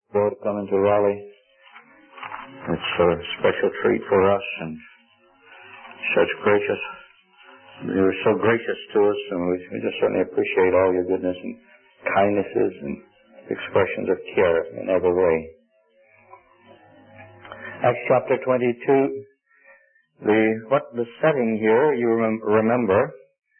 to come into Raleigh. It's a special treat for us, and you were so gracious to us, and we just certainly appreciate all your goodness and kindnesses and expressions of care in every way. Acts chapter 22, the setting here, you remember,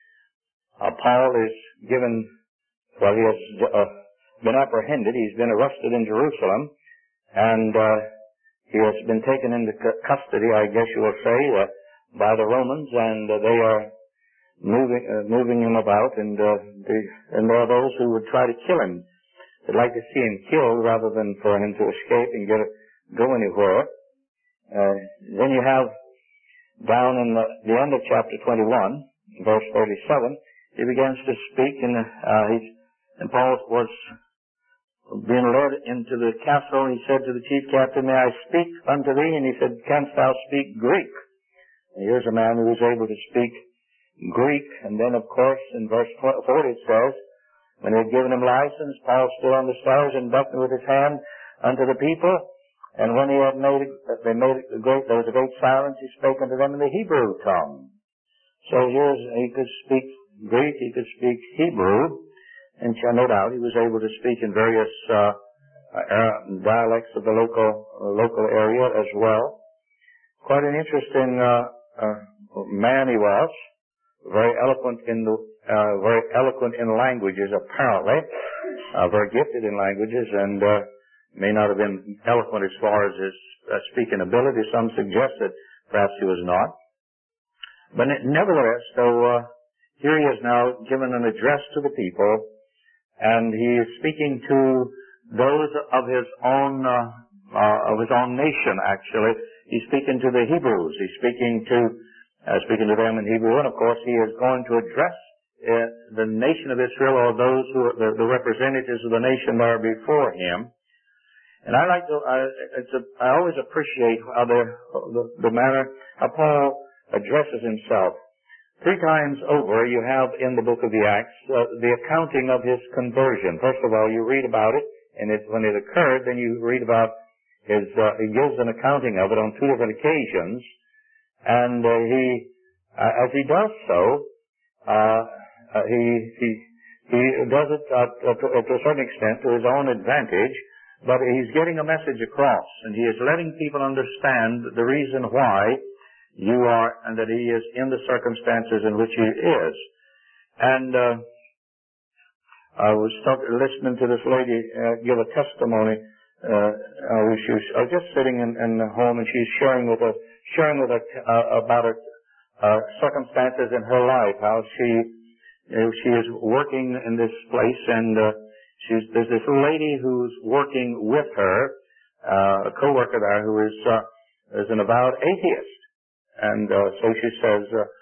Paul is given, he has been apprehended. He's been arrested in Jerusalem, and he has been taken into custody, I guess you will say, by the Romans, and they are moving him about, and there are those who would try to kill him. They'd like to see him killed rather than for him to escape and go anywhere. Then you have down in the end of chapter 21, verse 37, he begins to speak, and Paul was being led into the castle, and he said to the chief captain, "May I speak unto thee?" And he said, "Canst thou speak Greek?" And here's a man who was able to speak Greek. And then, of course, in verse 40 it says, when he had given him license, Paul stood on the stairs and beckoned with his hand unto the people. And when he had there was a great silence, he spake unto them in the Hebrew tongue. So he could speak Greek, he could speak Hebrew. And no doubt he was able to speak in various dialects of the local area as well. Quite an interesting man he was. Very eloquent in languages, apparently. Very gifted in languages, and may not have been eloquent as far as his speaking ability. Some suggest that perhaps he was not. But nevertheless, though, here he is now given an address to the people. And he is speaking to those of his own nation. Actually, he's speaking to the Hebrews. He's speaking to them in Hebrew, and of course, he is going to address the nation of Israel, or those who are the representatives of the nation that are before him. And I always appreciate how the manner how Paul addresses himself. 3 times over, you have in the book of the Acts the accounting of his conversion. First of all, you read about it, and when it occurred, then you read about he gives an accounting of it on 2 different occasions, and as he does so, he does it to a certain extent to his own advantage, but he's getting a message across, and he is letting people understand the reason why you are, and that he is in the circumstances in which he is. And I was listening to this lady give a testimony. She was just sitting in home, and she's sharing with us about her circumstances in her life, how she is working in this place, and there's this lady who's working with her, a co-worker there, who is an avowed atheist. And so she says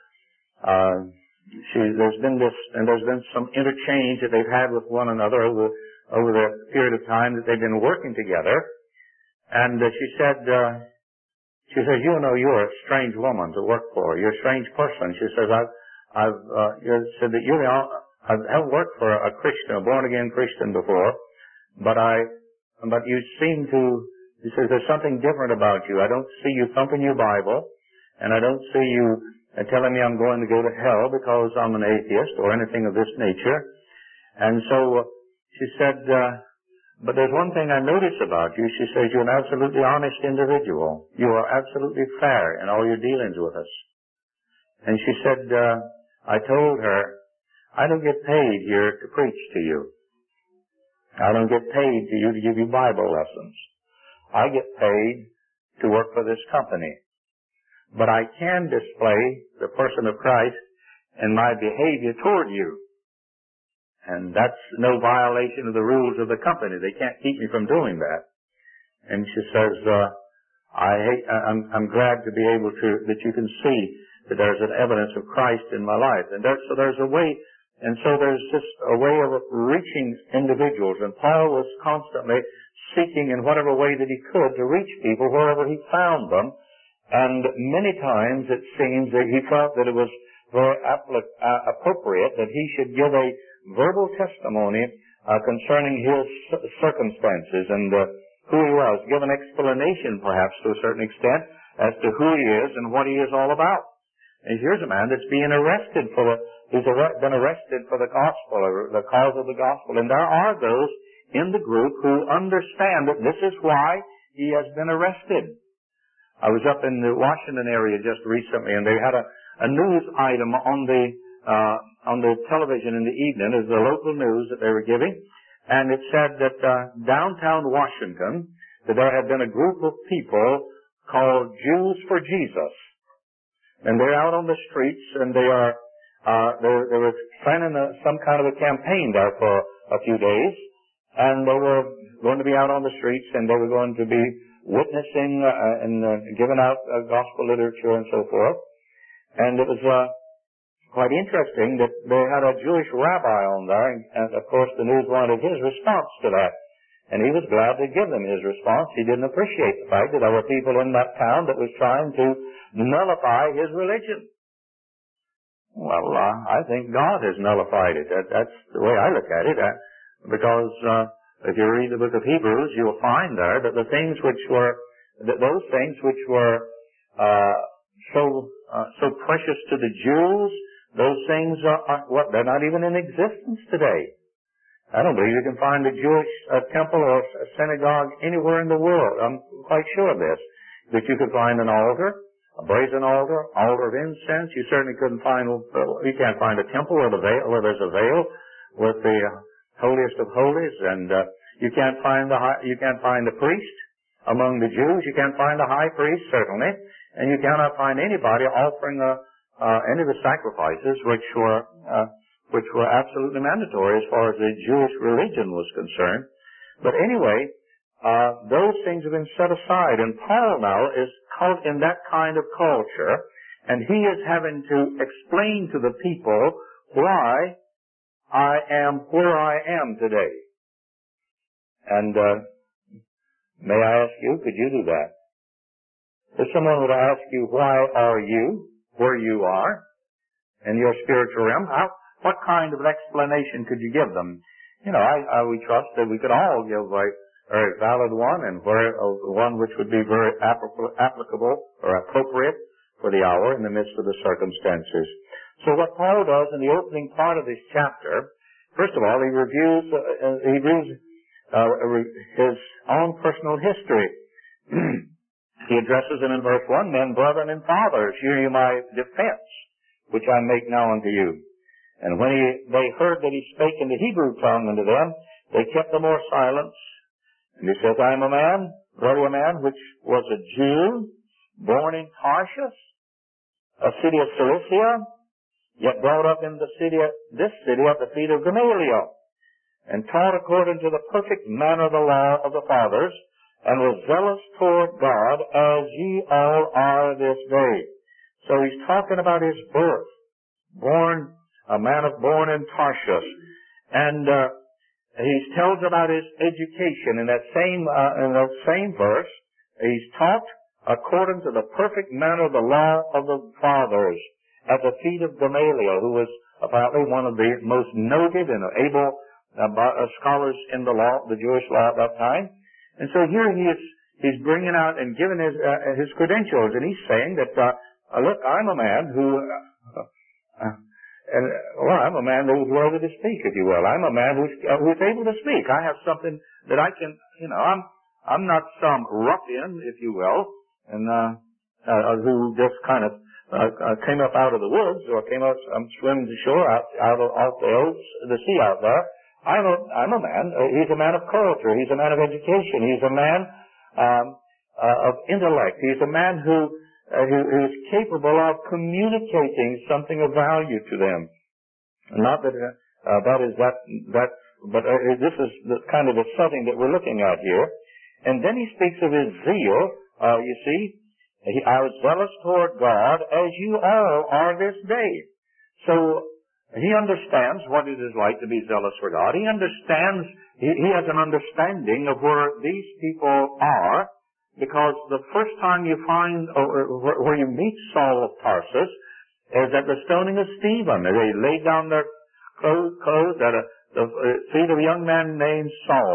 there's been some interchange that they've had with one another over the period of time that they've been working together. And she says, "You know, you're a strange woman to work for. You're a strange person." She says, I haven't worked for a Christian, a born-again Christian before, but you seem to," she says, "there's something different about you. I don't see you thumping your Bible, and I don't see you telling me I'm going to go to hell because I'm an atheist or anything of this nature." And so she said, "But there's one thing I notice about you." She says, "You're an absolutely honest individual. You are absolutely fair in all your dealings with us." And she said, I told her, "I don't get paid here to preach to you. I don't get paid to give you Bible lessons. I get paid to work for this company. But I can display the person of Christ in my behavior toward you. And that's no violation of the rules of the company. They can't keep me from doing that." And she says, I'm glad to be able that you can see that there's an evidence of Christ in my life. And so there's a way, and so there's just a way of reaching individuals. And Paul was constantly seeking in whatever way that he could to reach people wherever he found them. And many times it seems that he felt that it was very appropriate that he should give a verbal testimony concerning his circumstances. And who he was, give an explanation perhaps to a certain extent as to who he is and what he is all about. And here's a man that's being arrested he's been arrested for the gospel, or the cause of the gospel. And there are those in the group who understand that this is why he has been arrested. I was up in the Washington area just recently, and they had a news item on the television in the evening. It was the local news that they were giving, and it said that downtown Washington, that there had been a group of people called Jews for Jesus, and they're out on the streets, and they were planning some kind of a campaign there for a few days, and they were going to be out on the streets, and they were going to be witnessing and giving out gospel literature and so forth. And it was quite interesting that they had a Jewish rabbi on there, and of course the news wanted his response to that. And he was glad to give them his response. He didn't appreciate the fact that there were people in that town that was trying to nullify his religion. Well, I think God has nullified it. That's the way I look at it. Because if you read the book of Hebrews, you'll find there that those things which were so precious to the Jews, those things they're not even in existence today. I don't believe you can find a Jewish temple or a synagogue anywhere in the world. I'm quite sure of this. That you could find an altar, a brazen altar of incense. You certainly you can't find a temple where there's a veil with the holiest of holies, and you can't find the priest among the Jews. You can't find the high priest, certainly, and you cannot find anybody offering any of the sacrifices which were absolutely mandatory as far as the Jewish religion was concerned. But anyway, those things have been set aside, and Paul now is caught in that kind of culture, and he is having to explain to the people why I am where I am today. And may I ask you, could you do that? If someone were to ask you, why are you where you are in your spiritual realm, what kind of an explanation could you give them? You know, we trust that we could all give a very valid one, and one which would be very applicable or appropriate for the hour in the midst of the circumstances. So what Paul does in the opening part of this chapter, first of all, he reviews his own personal history. He addresses them in verse 1, Men, brethren, and fathers, hear ye my defense, which I make now unto you. And when they heard that he spake in the Hebrew tongue unto them, they kept the more silence. And he says, I am a man, which was a Jew, born in Tarshish, a city of Cilicia, yet brought up in this city at the feet of Gamaliel, and taught according to the perfect manner of the law of the fathers, and was zealous toward God, as ye all are this day. So he's talking about his birth, born in Tarshish, and he tells about his education in that same verse. He's taught according to the perfect manner of the law of the fathers, at the feet of Gamaliel, who was apparently one of the most noted and able scholars in the Jewish law at that time. And so here he's bringing out and giving his credentials, and he's saying that, look, I'm a man I'm a man who's worthy to speak, if you will. I'm a man who's able to speak. I have something that I can, I'm not some ruffian, if you will, and who just kind of came up out of the woods or came out swimming to shore out off the sea out there. I'm a man. He's a man of culture. He's a man of education. He's a man of intellect. He's a man who is capable of communicating something of value to them. Not that but this is the kind of the setting that we're looking at here. And then he speaks of his zeal. You see, I was zealous toward God, as you all are this day. So he understands what it is like to be zealous for God. He understands, he has an understanding of where these people are, because the first time you find, or where you meet Saul of Tarsus, is at the stoning of Stephen. They laid down their clothes at the feet of a young man named Saul.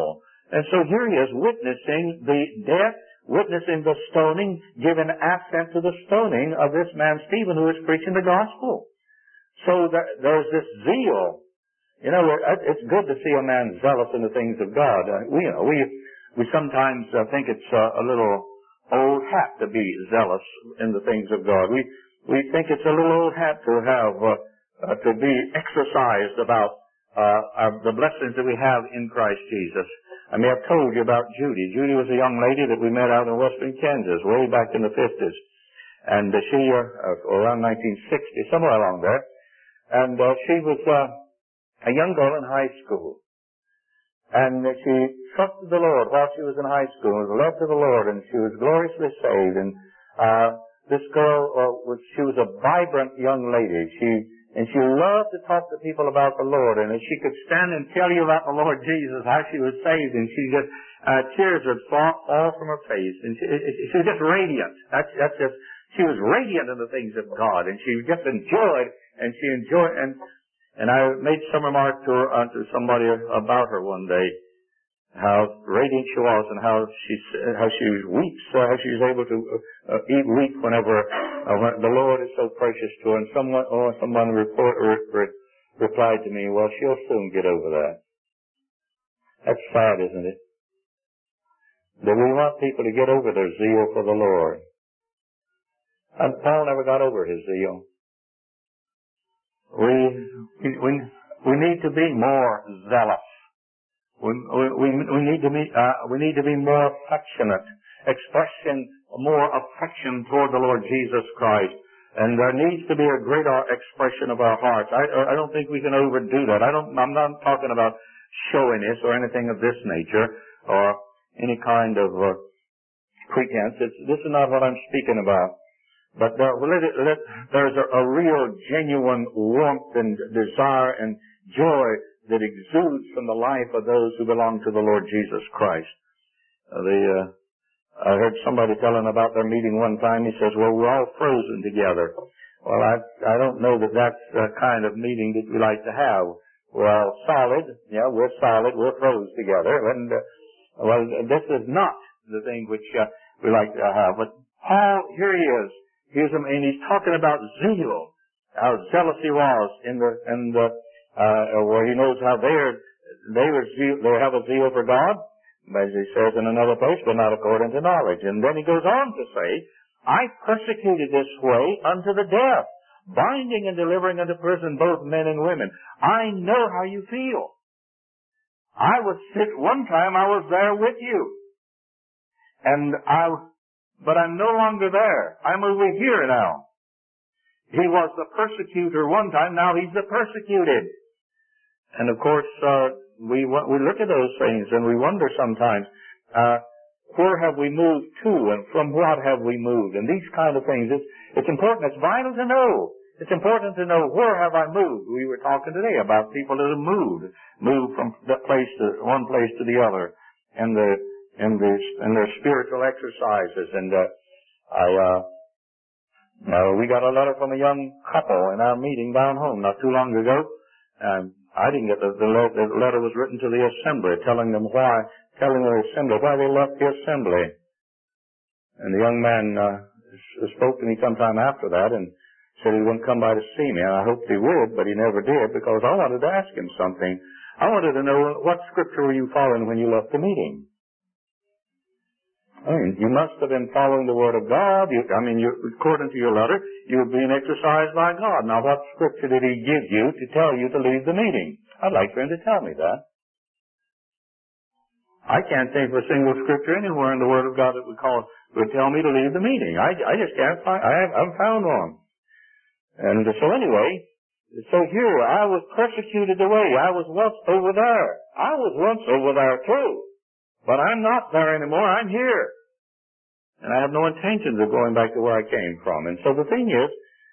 And so here he is witnessing the death, witnessing the stoning, giving assent to the stoning of this man Stephen who is preaching the gospel. So there's this zeal. You know, it's good to see a man zealous in the things of God. We sometimes think it's a little old hat to be zealous in the things of God. We think it's a little old hat to have to be exercised about the blessings that we have in Christ Jesus. I may have told you about Judy. Judy was a young lady that we met out in western Kansas way back in the 50s. And she, around 1960, somewhere along there. And she was a young girl in high school. And she trusted the Lord while she was in high school, was led to the Lord, and she was gloriously saved. And this girl, she was a vibrant young lady. She loved to talk to people about the Lord, and if she could stand and tell you about the Lord Jesus, how she was saved, and she just tears would fall from her face, and she was just radiant. That's just, she was radiant in the things of God, and she just enjoyed, and I made some remark to somebody about her one day, how radiant she was, and how she weeps, how she was able to weep whenever the Lord is so precious to her. And someone replied to me, "Well, she'll soon get over that." That's sad, isn't it? That we want people to get over their zeal for the Lord. And Paul never got over his zeal. We need to be more zealous. We need to be more affectionate, expressing more affection toward the Lord Jesus Christ. And there needs to be a greater expression of our hearts. I don't think we can overdo that. I'm not talking about showiness or anything of this nature or any kind of pretense. This is not what I'm speaking about. But there's a real, genuine warmth and desire and joy that exudes from the life of those who belong to the Lord Jesus Christ. I heard somebody telling about their meeting one time. He says, "Well, we're all frozen together." Well, I don't know that that's the kind of meeting that we like to have. We're all solid. Yeah, we're solid. We're frozen together. And, well, this is not the thing which we like to have. But Paul, here he is. And he's talking about zeal, how zealous he was where he knows how they have a zeal for God, as he says in another place, but not according to knowledge. And then he goes on to say, "I persecuted this way unto the death, binding and delivering into prison both men and women." I know how you feel. I was sick one time. I was there with you, but I'm no longer there. I'm over here now. He was the persecutor one time. Now he's the persecuted. And of course, we look at those things and we wonder sometimes, where have we moved to and from what have we moved? And these kind of things. It's important. It's vital to know. It's important to know, where have I moved? We were talking today about people that have moved from one place to the other, and their spiritual exercises. And we got a letter from a young couple in our meeting down home not too long ago. I didn't get the letter was written to the assembly, telling the assembly why they left the assembly. And the young man spoke to me sometime after that and said he wouldn't come by to see me. And I hoped he would, but he never did, because I wanted to ask him something. I wanted to know, what scripture were you following when you left the meeting? I mean, you must have been following the Word of God. According to your letter, you were being exercised by God. Now, what scripture did He give you to tell you to leave the meeting? I'd like for Him to tell me that. I can't think of a single scripture anywhere in the Word of God that would tell me to leave the meeting. I just can't find. I haven't found one. And so anyway, here I was persecuted away. I was once over there. I was once over there too. But I'm not there anymore. I'm here. And I have no intentions of going back to where I came from. And so the thing is,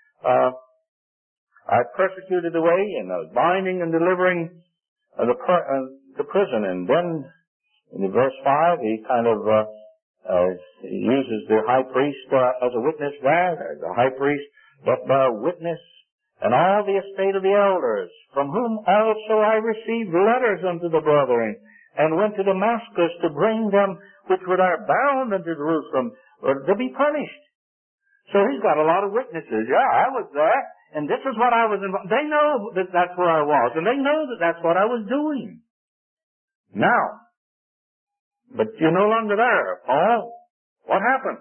I persecuted away and I was binding and delivering the prison. And then in verse 5, he kind of uses the high priest as a witness there. The high priest doth bear witness, and all the estate of the elders, from whom also I received letters unto the brethren, and went to Damascus to bring them which were there bound unto Jerusalem to be punished. So he's got a lot of witnesses. Yeah, I was there, and this is what I was involved. They know that that's where I was, and they know that that's what I was doing. Now, but you're no longer there, Paul. What happened?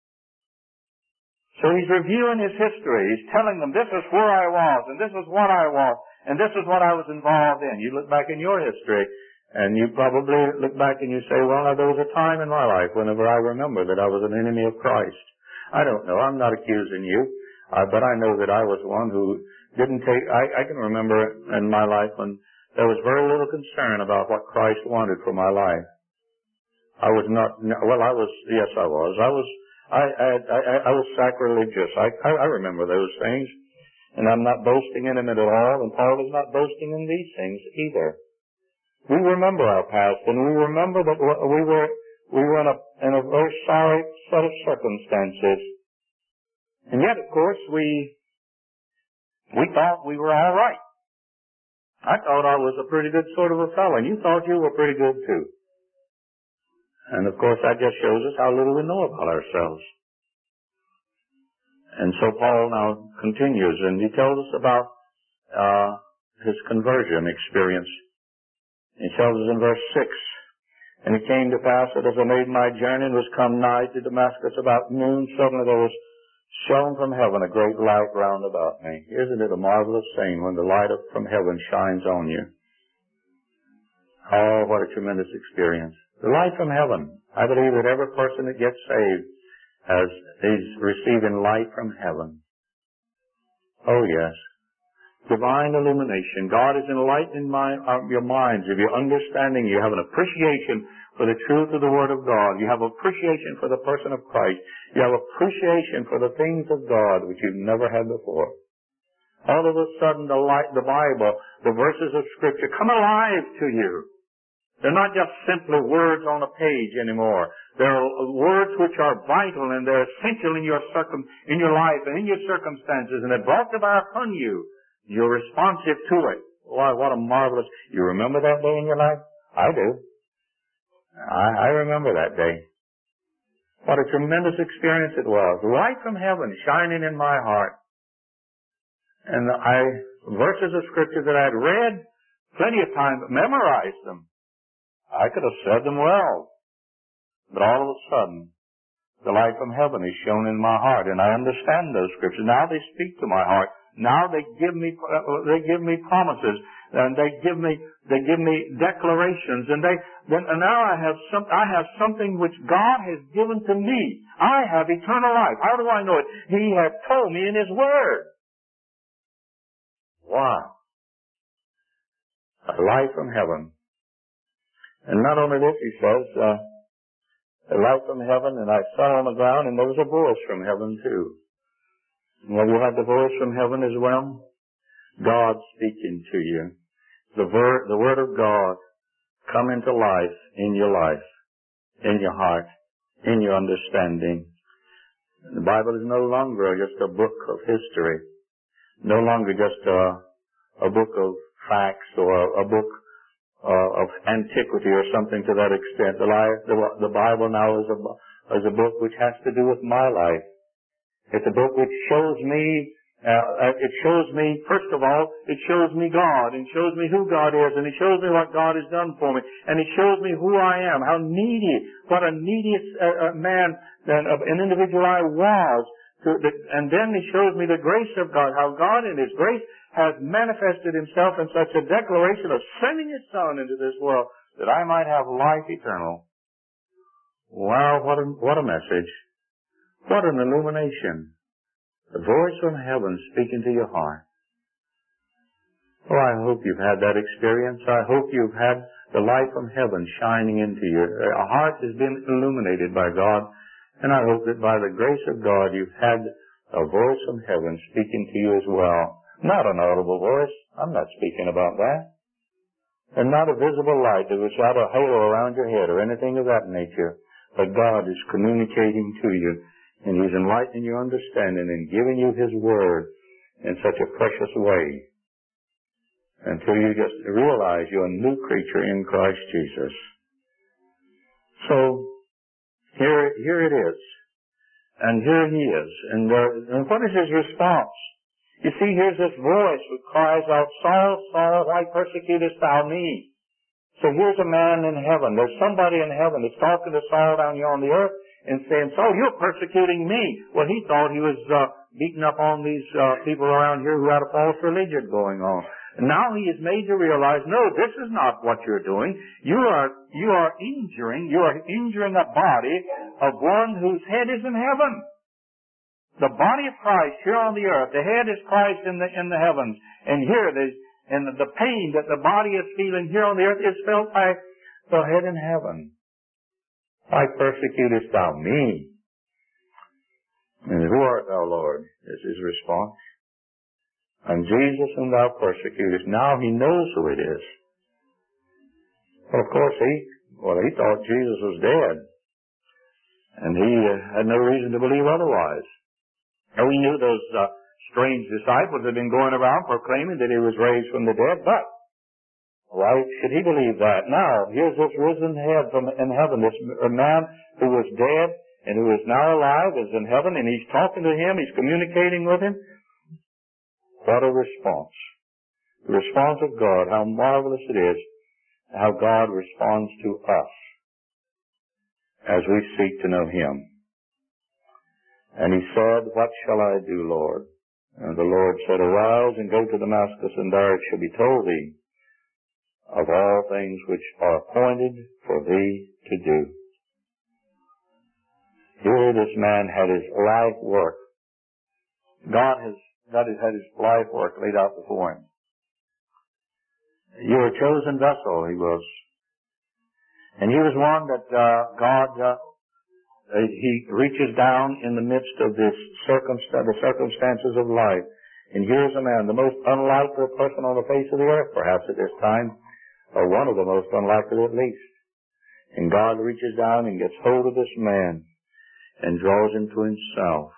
So he's reviewing his history. He's telling them, this is where I was, and this is what I was, and this is what I was involved in. You look back in your history, and you probably look back and you say, well, now, there was a time in my life whenever I remember that I was an enemy of Christ. I don't know. I'm not accusing you. But I know that I was one who didn't take, I can remember in my life when there was very little concern about what Christ wanted for my life. I was not, well, I was, yes, I was. I was sacrilegious. I remember those things. And I'm not boasting in them at all. And Paul is not boasting in these things either. We remember our past, and we remember that we were in a very sorry set of circumstances. And yet, of course, we thought we were all right. I thought I was a pretty good sort of a fellow, and you thought you were pretty good too. And of course, that just shows us how little we know about ourselves. And so Paul now continues, and he tells us about his conversion experience. He tells us in verse 6, and it came to pass that as I made my journey and was come nigh to Damascus about noon, suddenly there was shone from heaven a great light round about me. Isn't it a marvelous thing when the light from heaven shines on you? Oh, what a tremendous experience. The light from heaven. I believe that every person that gets saved is receiving light from heaven. Oh, yes. Divine illumination. God is enlightening your minds. If you're understanding, you have an appreciation for the truth of the Word of God. You have appreciation for the person of Christ. You have appreciation for the things of God which you've never had before. All of a sudden, the Bible, the verses of Scripture come alive to you. They're not just simply words on a page anymore. They're words which are vital and they're essential in your life and in your circumstances, and they're brought to bear upon you. You're responsive to it. Why, what a marvelous... You remember that day in your life? I do. I remember that day. What a tremendous experience it was. Light from heaven shining in my heart. And verses of Scripture that I had read plenty of times, memorized them. I could have said them well. But all of a sudden, the light from heaven is shown in my heart, and I understand those Scriptures. Now they speak to my heart. Now they give me promises, and they give me declarations, and now I have something which God has given to me. I have eternal life. How do I know it? He has told me in His Word. Wow. A light from heaven. And not only this, he says, a light from heaven, and I fell on the ground, and there was a voice from heaven too. Well, you had the voice from heaven as well? God speaking to you. The Word of God come into life in your life, in your heart, in your understanding. The Bible is no longer just a book of history, no longer just a book of facts or a book of antiquity or something to that extent. The Bible now is a book which has to do with my life. It's a book which shows me, first of all, it shows me God, and shows me who God is, and it shows me what God has done for me, and it shows me who I am, what a needy man, an individual I was. And then it shows me the grace of God, how God in His grace has manifested Himself in such a declaration of sending His Son into this world that I might have life eternal. Wow, what a message. What an illumination. The voice from heaven speaking to your heart. Oh, I hope you've had that experience. I hope you've had the light from heaven shining into you. Your heart has been illuminated by God. And I hope that by the grace of God you've had a voice from heaven speaking to you as well. Not an audible voice. I'm not speaking about that. And not a visible light that was out a halo around your head or anything of that nature. But God is communicating to you. And He's enlightening your understanding and giving you His Word in such a precious way. until you just realize you're a new creature in Christ Jesus. So, here it is. And here he is. And what is his response? You see, here's this voice that cries out, Saul, Saul, why persecutest thou me? So here's a man in heaven. There's somebody in heaven that's talking to Saul down here on the earth and saying, Saul, you're persecuting me. Well, he thought he was beating up on these people around here who had a false religion going on. And now he is made to realize, no, this is not what you're doing. You are injuring a body of one whose head is in heaven. The body of Christ here on the earth, the head is Christ in the heavens. And here the pain that the body is feeling here on the earth is felt by the head in heaven. Why persecutest thou me? And who art thou, Lord? Is his response. And Jesus whom thou persecutest. Now he knows who it is. Well, of course, he thought Jesus was dead. And he had no reason to believe otherwise. And we knew those strange disciples had been going around proclaiming that he was raised from the dead, but why should he believe that? Now, here's this risen head from in heaven, this man who was dead and who is now alive is in heaven, and he's talking to him, he's communicating with him. What a response. The response of God, how marvelous it is, how God responds to us as we seek to know him. And he said, What shall I do, Lord? And the Lord said, Arise and go to Damascus, and there it shall be told thee of all things which are appointed for thee to do. Here this man had his life work. God had his life work laid out before him. You're a chosen vessel, he was. And he was one that he reaches down in the midst of the circumstances of life. And here's a man, the most unlikely person on the face of the earth, perhaps at this time, or one of the most unlikely at least. And God reaches down and gets hold of this man and draws him to himself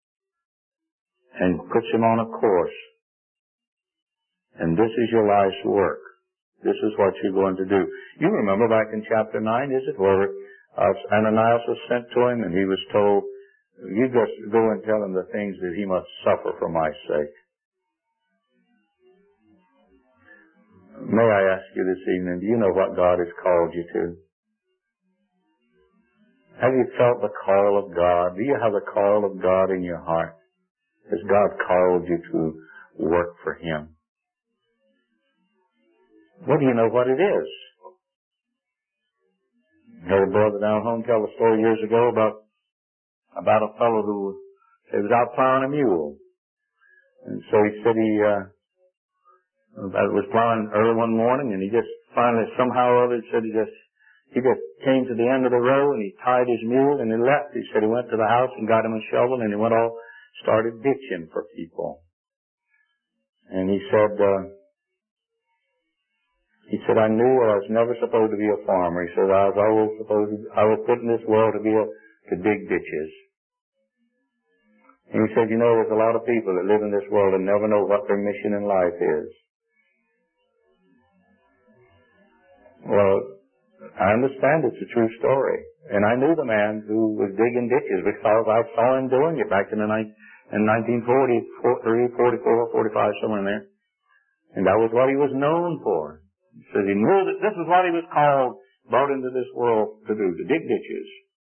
and puts him on a course. And this is your life's work. This is what you're going to do. You remember back in chapter 9, is it, where Ananias was sent to him and he was told, you just go and tell him the things that he must suffer for my sake. May I ask you this evening, do you know what God has called you to? Have you felt the call of God? Do you have the call of God in your heart? Has God called you to work for him? Well, do you know what it is? I heard a brother down home tell a story years ago about a fellow who was out plowing a mule. And so he said he was plowing early one morning, and he just finally, somehow or other, said he just came to the end of the row, and he tied his mule, and he left. He said he went to the house and got him a shovel, and he started ditching for people. And he said, I knew I was never supposed to be a farmer. He said, I was put in this world to dig ditches. And he said, there's a lot of people that live in this world and never know what their mission in life is. Well, I understand it's a true story. And I knew the man who was digging ditches because I saw him doing it back in 1940, 43, 44, 45, somewhere in there. And that was what he was known for. He said he knew that this is what he was called, brought into this world to do, to dig ditches.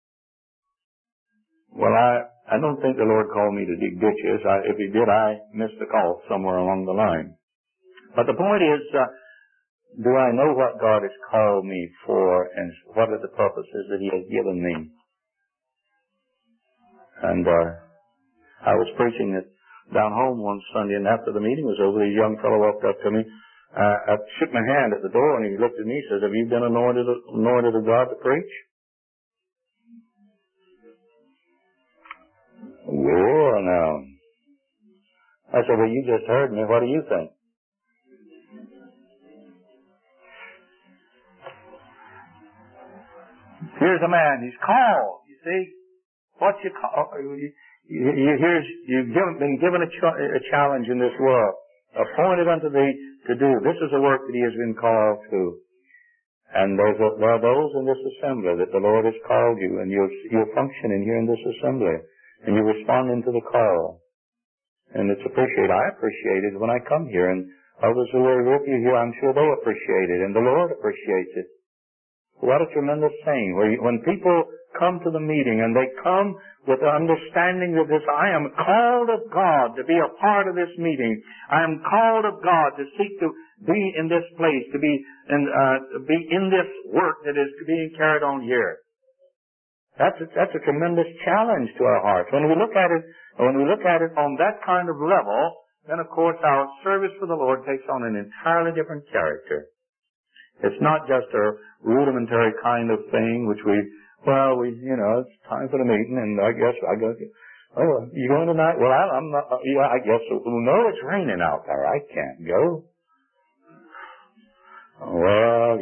Well, I don't think the Lord called me to dig ditches. If he did, I missed the call somewhere along the line. But the point is, do I know what God has called me for and what are the purposes that he has given me? And I was preaching down home one Sunday, and after the meeting was over, a young fellow walked up to me. I shook my hand at the door, and he looked at me and says, have you been anointed of God to preach? Well, now. I said, well, you just heard me. What do you think? Here's a man. He's called. You see? What you call? You've been given a challenge in this world. appointed unto thee to do. This is the work that he has been called to. And there are those in this assembly that the Lord has called you, and you're functioning here in this assembly, and you're responding to the call. And it's appreciated. I appreciate it when I come here, and others who are with you here, I'm sure they appreciate it, and the Lord appreciates it. What a tremendous thing. When people come to the meeting and they come with the understanding that I am called of God to be a part of this meeting. I am called of God to seek to be in this place, to be in this work that is being carried on here. That's a tremendous challenge to our hearts. When we look at it on that kind of level, then of course our service for the Lord takes on an entirely different character. It's not just a rudimentary kind of thing which it's time for the meeting, and I guess I go, oh, you going tonight? Well, I'm not, I guess so. No, it's raining out there. I can't go. Well,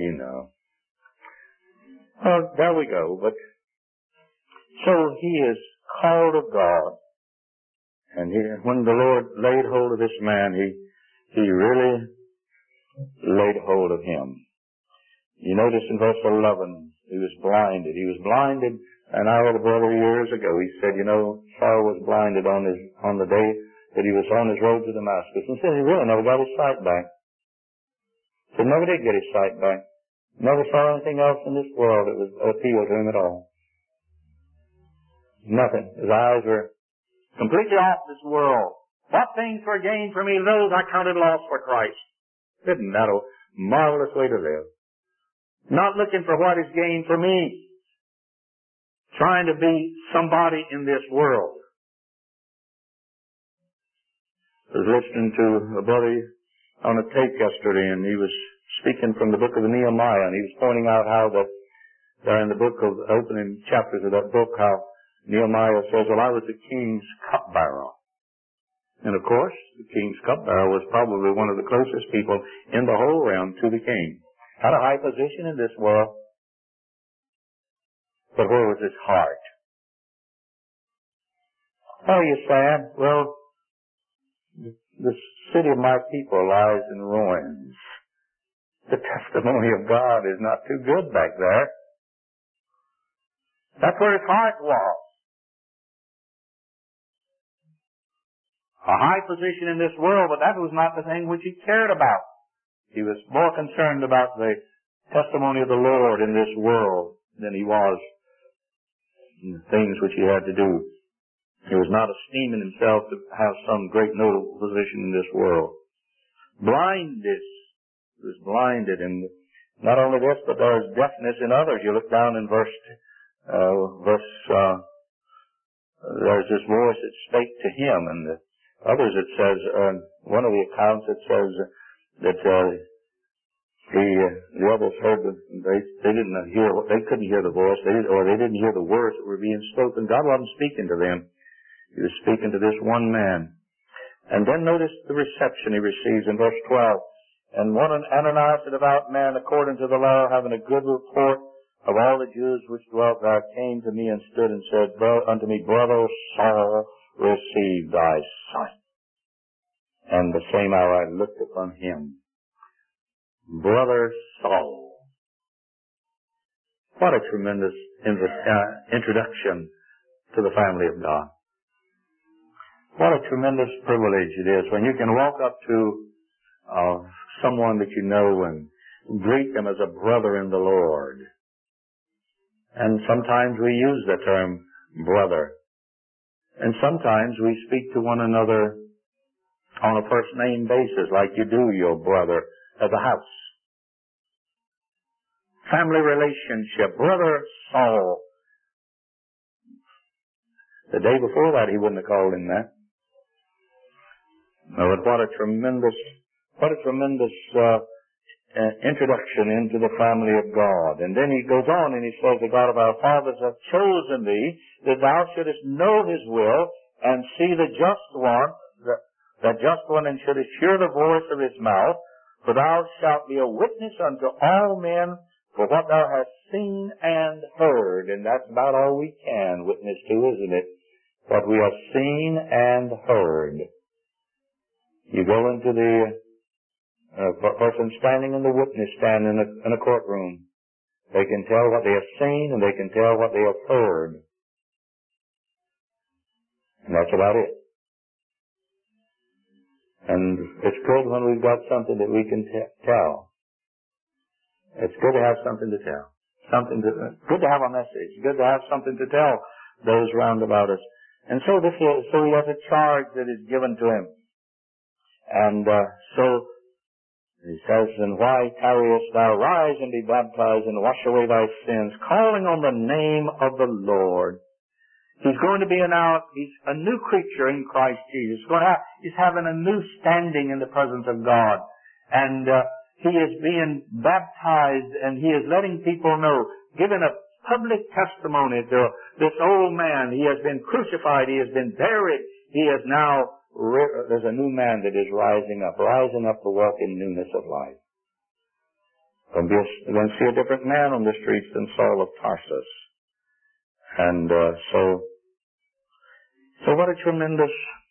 Well, there we go. But, so he is called of God. And when the Lord laid hold of this man, he really laid hold of him. You notice in verse 11, he was blinded. He was blinded, and I had a brother years ago. He said, Saul was blinded on the day that he was on his road to Damascus. And said he really never got his sight back. He never did get his sight back. Never saw anything else in this world that was appeal to him at all. Nothing. His eyes were completely off this world. What things were gained for me, those I counted loss for Christ. Isn't that a marvelous way to live? Not looking for what is gained for me. Trying to be somebody in this world. I was listening to a brother on a tape yesterday, and he was speaking from the book of Nehemiah, and he was pointing out how that there in the book of opening chapters of that book, how Nehemiah says, well, I was the king's cupbearer. And of course, the king's cupbearer was probably one of the closest people in the whole realm to the king. Had a high position in this world. But where was his heart? Oh, you sad? Well, the city of my people lies in ruins. The testimony of God is not too good back there. That's where his heart was. A high position in this world, but that was not the thing which he cared about. He was more concerned about the testimony of the Lord in this world than he was in the things which he had to do. He was not esteeming himself to have some great notable position in this world. Blindness. He was blinded, and not only this, but there is deafness in others. You look down in there's this voice that spake to him, and others it says, one of the accounts it says that the others heard they didn't hear, they couldn't hear the voice, they didn't hear the words that were being spoken. God wasn't speaking to them. He was speaking to this one man. And then notice the reception he receives in verse 12. And one Ananias, a devout man, according to the law, having a good report of all the Jews which dwelt there, came to me and stood and said unto me, Brother Saul, receive thy sight. And the same hour I looked upon him. Brother Saul. What a tremendous introduction to the family of God. What a tremendous privilege it is when you can walk up to someone that you know and greet them as a brother in the Lord. And sometimes we use the term brother. And sometimes we speak to one another on a first name basis like you do your brother at the house. Family relationship. Brother Saul. The day before that he wouldn't have called him that. No, but what a tremendous introduction into the family of God. And then he goes on and he says, the God of our fathers hath chosen thee, that thou shouldest know his will, and see the just one, and shouldest hear the voice of his mouth, for thou shalt be a witness unto all men for what thou hast seen and heard. And that's about all we can witness to, isn't it? What we have seen and heard. You go into the person standing in the witness stand in a courtroom. They can tell what they have seen and they can tell what they have heard. And that's about it. And it's good when we've got something that we can tell. It's good to have something to tell. Good to have a message. Good to have something to tell those round about us. And so he has a charge that is given to him. And so he says, "And why tarriest thou? Rise and be baptized and wash away thy sins, calling on the name of the Lord." He's going to be he's a new creature in Christ Jesus. He's having a new standing in the presence of God. And he is being baptized, and he is letting people know, giving a public testimony to this old man. He has been crucified. He has been buried. He is now, there's a new man that is rising up to walk in newness of life. You're going to see a different man on the streets than Saul of Tarsus. And so what a tremendous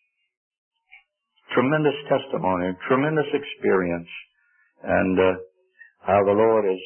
testimony, tremendous experience, and how the Lord has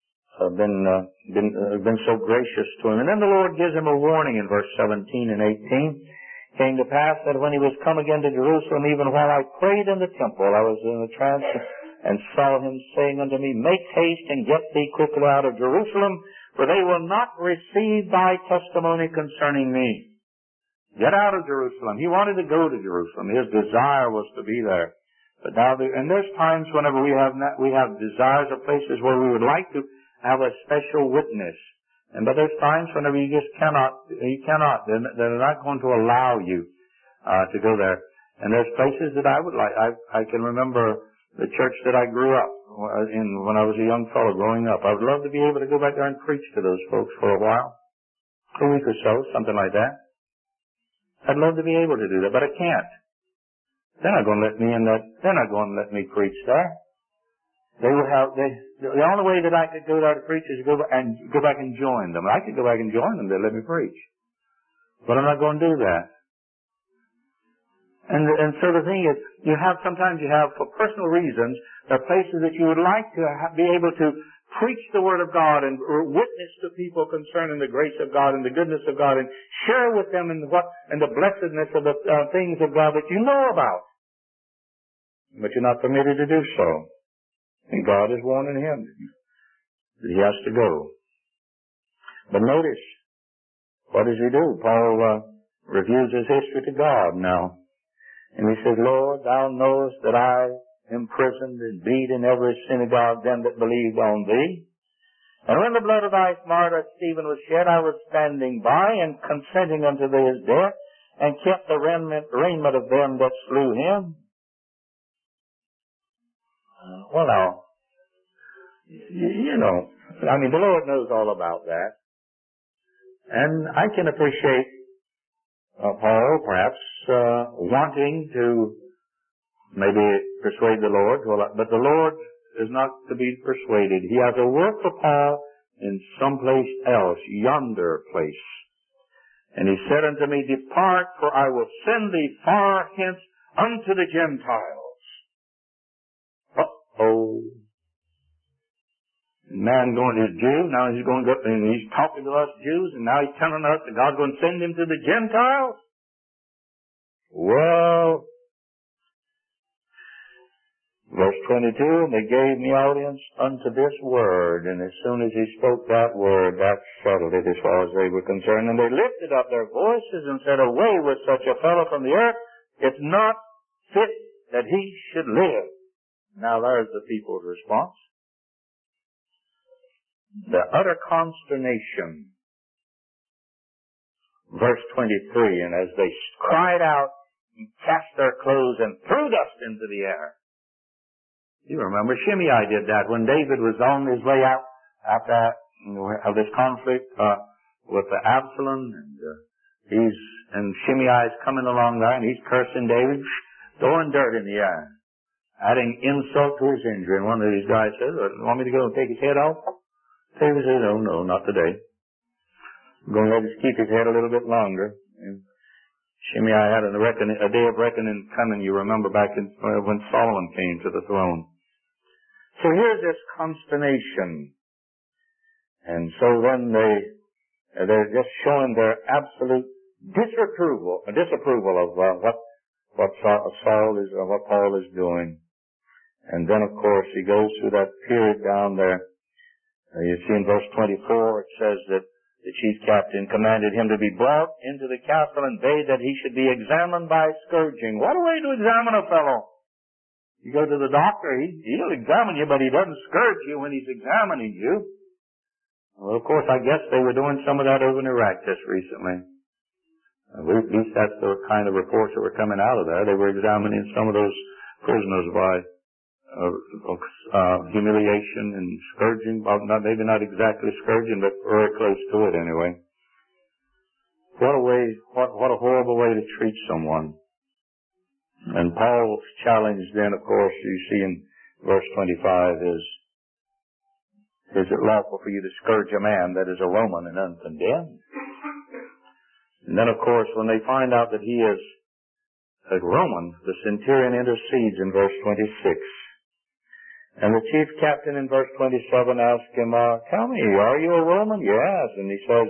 been so gracious to him. And then the Lord gives him a warning in verse 17 and 18. Came to pass that when he was come again to Jerusalem, even while I prayed in the temple, I was in a trance and saw him saying unto me, "Make haste and get thee quickly out of Jerusalem, for they will not receive thy testimony concerning me." Get out of Jerusalem. He wanted to go to Jerusalem. His desire was to be there. But now, and there's times whenever we have desires of places where we would like to have a special witness. But there's times whenever you just cannot. They're not going to allow you to go there. And there's places that I would like. I can remember the church that I grew up in when I was a young fellow growing up. I would love to be able to go back there and preach to those folks for a while, a week or so, something like that. I'd love to be able to do that, but I can't. They're not going to let me in that. They're not going to let me preach there. The only way that I could go there to preach is to go back and join them. I could go back and join them. They'd let me preach, but I'm not going to do that. And so the thing is, sometimes you have for personal reasons, there are places that you would like to be able to preach the Word of God and witness to people concerning the grace of God and the goodness of God and share with them and the blessedness of the things of God that you know about. But you're not permitted to do so. And God is warning him that he has to go. But notice, what does he do? Paul reviews his history to God now. And he says, "Lord, thou knowest that I imprisoned and beat in every synagogue them that believed on thee. And when the blood of thy martyr Stephen was shed, I was standing by and consenting unto his death, and kept the raiment of them that slew him." Well, now, the Lord knows all about that. And I can appreciate Paul perhaps wanting to maybe persuade the Lord, but the Lord is not to be persuaded. He has a work for Paul in some place else, yonder place. And he said unto me, "Depart, for I will send thee far hence unto the Gentiles." Uh-oh. Man going to his Jew, now he's going to go, and he's talking to us Jews, and now he's telling us that God's going to send him to the Gentiles? Well, verse 22, "And they gave me audience unto this word." And as soon as he spoke that word, that settled it as far as they were concerned. And they lifted up their voices and said, "Away with such a fellow from the earth. It's not fit that he should live." Now there's the people's response. The utter consternation. Verse 23, "And as they cried out and cast their clothes and threw dust into the air." You remember Shimei did that when David was on his way out after this conflict with Absalom, and Shimei is coming along there, and he's cursing David, throwing dirt in the air, adding insult to his injury. And one of these guys says, "Want me to go and take his head off?" David says, "No, not today. I'm going to let him keep his head a little bit longer." And Shimei had a day of reckoning coming, you remember, back when Solomon came to the throne. So here's this consternation. And so then they're just showing their absolute disapproval of what Saul is, what Paul is doing. And then, of course, he goes through that period down there. You see in verse 24, it says that the chief captain commanded him to be brought into the castle and bade that he should be examined by scourging. What a way to examine a fellow! You go to the doctor, he'll examine you, but he doesn't scourge you when he's examining you. Well, of course, I guess they were doing some of that over in Iraq just recently. At least that's the kind of reports that were coming out of there. They were examining some of those prisoners by humiliation and scourging. Well, maybe not exactly scourging, but very close to it anyway. What a horrible way to treat someone. And Paul's challenge then, of course, you see in verse 25 is it lawful for you to scourge a man that is a Roman and uncondemned? And then, of course, when they find out that he is a Roman, the centurion intercedes in verse 26. And the chief captain in verse 27 asks him, tell me, are you a Roman? Yes. And he says,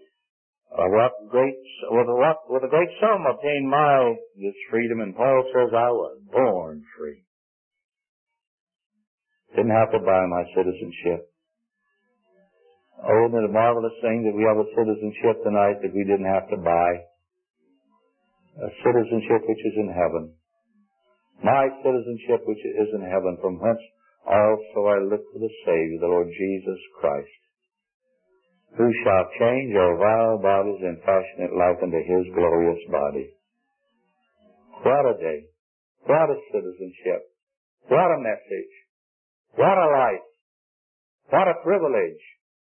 with a great sum obtained this freedom. And Paul says, I was born free. Didn't have to buy my citizenship. Oh, isn't it a marvelous thing that we have a citizenship tonight that we didn't have to buy? A citizenship which is in heaven. My citizenship which is in heaven, from whence also I look for the Savior, the Lord Jesus Christ, who shall change our vile bodies and fashion it like unto his glorious body. What a day. What a citizenship. What a message. What a life. What a privilege.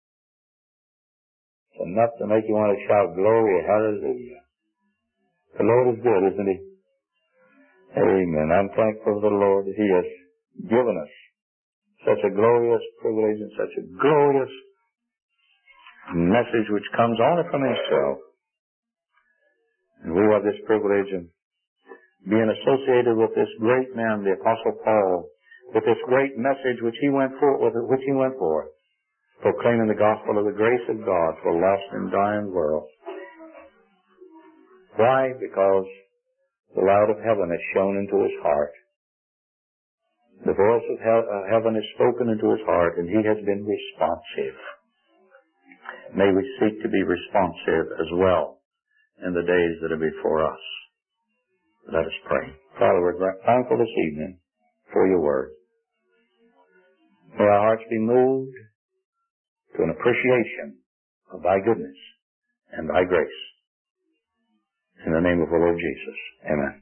It's enough to make you want to shout glory, hallelujah. The Lord is good, isn't he? Amen. I'm thankful to the Lord that he has given us such a glorious privilege and such a glorious message which comes only from himself. And we have this privilege of being associated with this great man, the Apostle Paul, with this great message which he went for, proclaiming the gospel of the grace of God for a lost and dying world. Why? Because the light of heaven has shone into his heart. The voice of heaven has spoken into his heart, and he has been responsive. May we seek to be responsive as well in the days that are before us. Let us pray. Father, we're thankful this evening for your word. May our hearts be moved to an appreciation of thy goodness and thy grace. In the name of the Lord Jesus. Amen.